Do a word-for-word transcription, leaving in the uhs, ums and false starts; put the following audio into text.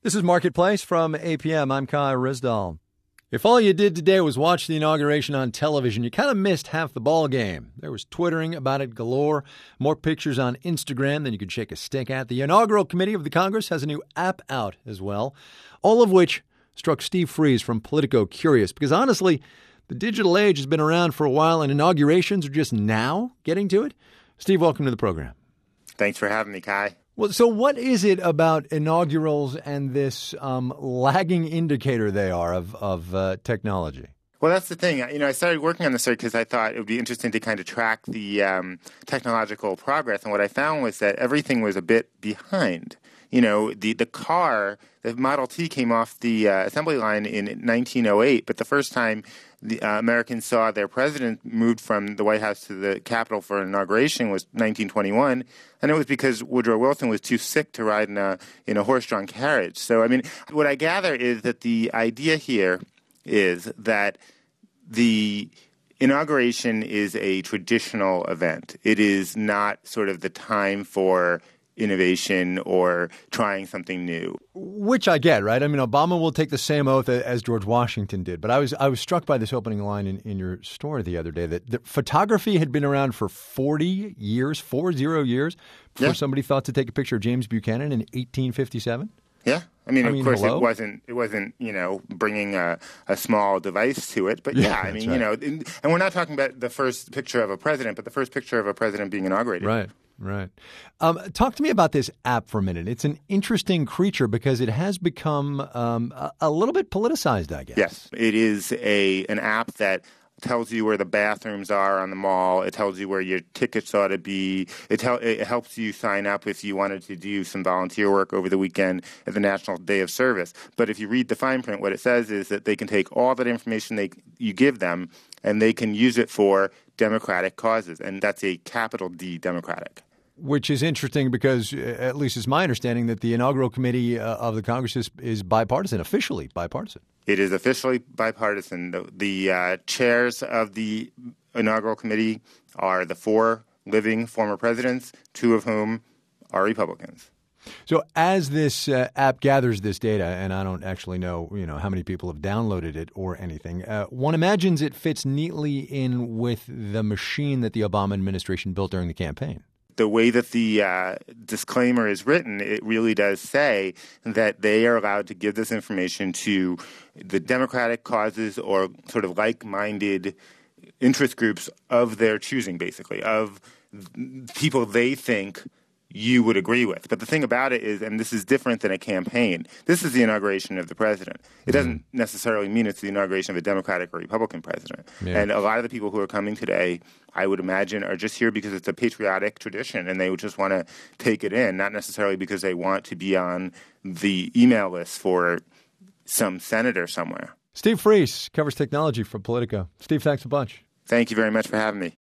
This is Marketplace from A P M. I'm Kai Rizdal. If all you did today was watch the inauguration on television, you kind of missed half the ball game. There was twittering about it galore, more pictures on Instagram than you could shake a stick at. The inaugural committee of the Congress has a new app out as well, all of which struck Steve Freeze from Politico curious, because honestly, the digital age has been around for a while and inaugurations are just now getting to it. Steve, welcome to the program. Thanks for having me, Kai. Well, so what is it about inaugurals and this um, lagging indicator they are of, of uh, technology? Well, that's the thing. You know, I started working on this because I thought it would be interesting to kind of track the um, technological progress. And what I found was that everything was a bit behind. You know, the, the car, the Model T came off the uh, assembly line in nineteen oh eight, but the first time the uh, Americans saw their president moved from the White House to the Capitol for an inauguration was nineteen twenty-one, and it was because Woodrow Wilson was too sick to ride in a in a horse-drawn carriage. So, I mean, what I gather is that the idea here is that the inauguration is a traditional event. It is not sort of the time for innovation or trying something new. Which I get, right? I mean, Obama will take the same oath as George Washington did. But I was I was struck by this opening line in, in your story the other day that, that photography had been around for forty years, four zero years, before yeah. somebody thought to take a picture of James Buchanan in eighteen fifty-seven. Yeah. I mean, I of mean, course, hello? it wasn't, it wasn't, you know, bringing a, a small device to it. But, yeah, yeah I mean, right. you know, and we're not talking about the first picture of a president, but the first picture of a president being inaugurated. Right. Right. Um, talk to me about this app for a minute. It's an interesting creature because it has become um, a, a little bit politicized, I guess. Yes. It is a an app that tells you where the bathrooms are on the mall. It tells you where your tickets ought to be. It, tel- it helps you sign up if you wanted to do some volunteer work over the weekend at the National Day of Service. But if you read the fine print, what it says is that they can take all that information they you give them and they can use it for democratic causes. And that's a capital D, democratic. Which is interesting because, at least it's my understanding, that the inaugural committee uh, of the Congress is, is bipartisan, officially bipartisan. It is officially bipartisan. The, the uh, chairs of the inaugural committee are the four living former presidents, two of whom are Republicans. So as this uh, app gathers this data, and I don't actually know, you know, how many people have downloaded it or anything, uh, one imagines it fits neatly in with the machine that the Obama administration built during the campaign. The way that the uh, disclaimer is written, it really does say that they are allowed to give this information to the democratic causes or sort of like-minded interest groups of their choosing, basically, of people they think you would agree with. But the thing about it is, and this is different than a campaign, this is the inauguration of the president. It doesn't mm-hmm. necessarily mean it's the inauguration of a Democratic or Republican president. Yeah. And a lot of the people who are coming today, I would imagine, are just here because it's a patriotic tradition and they would just want to take it in, not necessarily because they want to be on the email list for some senator somewhere. Steve Freeze covers technology for Politico. Steve, thanks a bunch. Thank you very much for having me.